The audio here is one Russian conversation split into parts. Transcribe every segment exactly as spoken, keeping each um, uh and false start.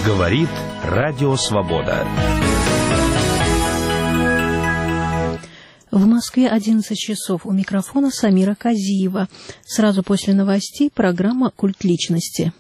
Говорит Радио Свобода. В Москве одиннадцать часов. У микрофона Самира Казиева. Сразу после новостей программа «Культ личности».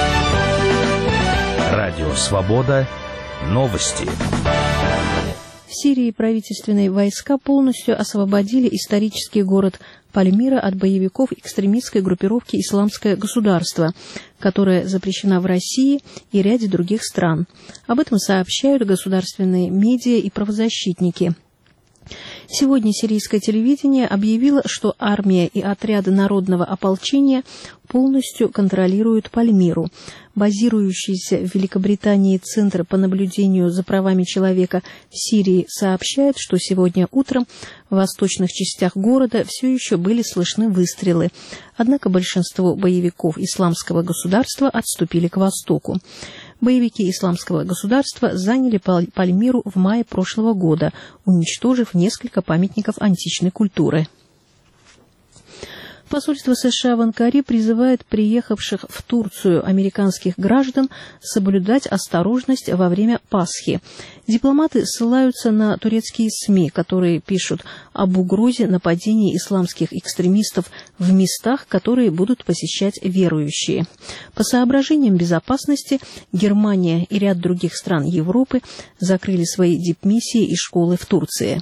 Радио Свобода. Новости. В Сирии правительственные войска полностью освободили исторический город Пальмира от боевиков экстремистской группировки «Исламское государство», которая запрещена в России и ряде других стран. Об этом сообщают государственные медиа и правозащитники. Сегодня сирийское телевидение объявило, что армия и отряды народного ополчения полностью контролируют Пальмиру. Базирующийся в Великобритании Центр по наблюдению за правами человека в Сирии сообщает, что сегодня утром в восточных частях города все еще были слышны выстрелы. Однако большинство боевиков Исламского государства отступили к востоку. Боевики Исламского государства заняли Пальмиру в мае прошлого года, уничтожив несколько памятников античной культуры. Посольство США в Анкаре призывает приехавших в Турцию американских граждан соблюдать осторожность во время Пасхи. Дипломаты ссылаются на турецкие СМИ, которые пишут об угрозе нападения исламских экстремистов в местах, которые будут посещать верующие. По соображениям безопасности Германия и ряд других стран Европы закрыли свои дипмиссии и школы в Турции.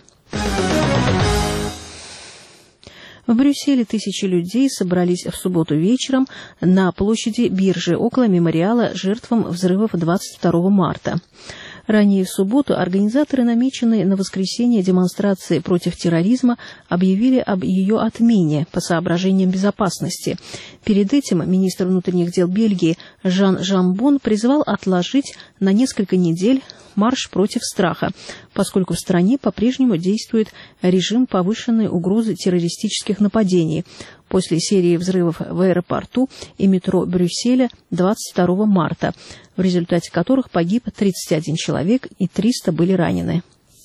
В Брюсселе тысячи людей собрались в субботу вечером на площади Биржи около мемориала жертвам взрывов двадцать второго марта. Ранее в субботу организаторы намеченной на воскресенье демонстрации против терроризма объявили об ее отмене по соображениям безопасности. Перед этим министр внутренних дел Бельгии Жан Жамбон призвал отложить на несколько недель марш против страха, поскольку в стране по-прежнему действует режим повышенной угрозы террористических нападений после серии взрывов в аэропорту и метро Брюсселя двадцать второго марта, в результате которых погиб тридцать один человек и триста были ранены.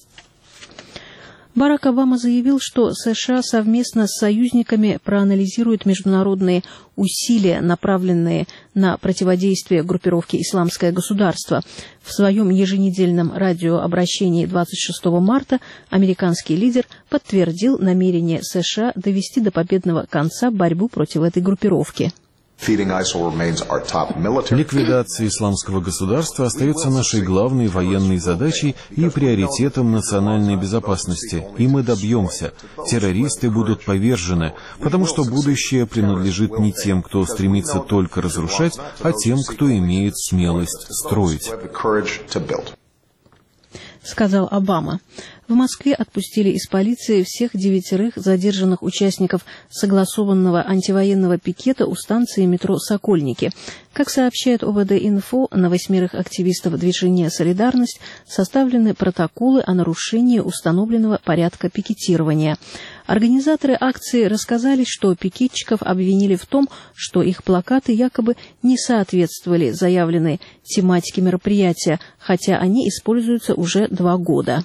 Барак Обама заявил, что США совместно с союзниками проанализируют международные усилия, направленные на противодействие группировке «Исламское государство». В своем еженедельном радиообращении двадцать шестого марта американский лидер подтвердил намерение США довести до победного конца борьбу против этой группировки. Ликвидация исламского государства остается нашей главной военной задачей и приоритетом национальной безопасности, и мы добьемся. Террористы будут повержены, потому что будущее принадлежит не тем, кто стремится только разрушать, а тем, кто имеет смелость строить, сказал Обама. В Москве отпустили из полиции всех девятерых задержанных участников согласованного антивоенного пикета у станции метро «Сокольники». Как сообщает О В Д-Инфо, на восьмерых активистов движения «Солидарность» составлены протоколы о нарушении установленного порядка пикетирования. Организаторы акции рассказали, что пикетчиков обвинили в том, что их плакаты якобы не соответствовали заявленной тематике мероприятия, хотя они используются уже два года.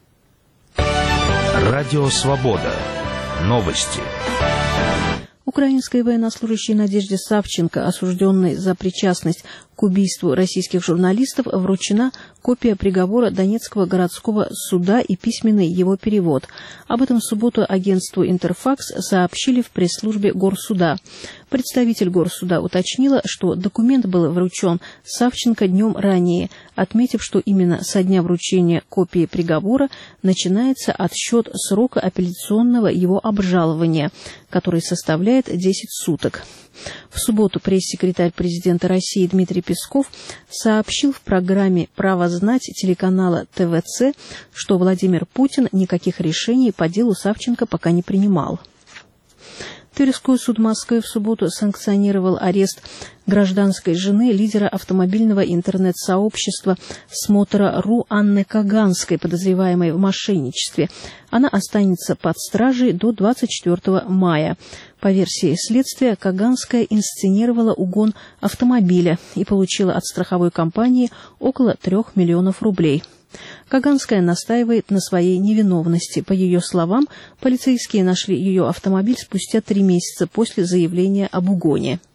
Радио Свобода. Новости. Украинской военнослужащей Надежде Савченко, осужденной за причастность к убийству российских журналистов, вручена копия приговора Донецкого городского суда и письменный его перевод. Об этом в субботу агентству «Интерфакс» сообщили в пресс-службе Горсуда. Представитель Горсуда уточнила, что документ был вручен Савченко днем ранее, отметив, что именно со дня вручения копии приговора начинается отсчет срока апелляционного его обжалования, который составляет десять суток. В субботу пресс-секретарь президента России Дмитрий Песков сообщил в программе «Право знать» телеканала Тэ Вэ Цэ, что Владимир Путин никаких решений по делу Савченко пока не принимал. Тверской суд Москвы в субботу санкционировал арест гражданской жены лидера автомобильного интернет-сообщества «Смотра.ру» Анны Каганской, подозреваемой в мошенничестве. Она останется под стражей до двадцать четвёртого мая. По версии следствия, Каганская инсценировала угон автомобиля и получила от страховой компании около трех миллионов рублей. Каганская настаивает на своей невиновности. По ее словам, полицейские нашли ее автомобиль спустя три месяца после заявления об угоне.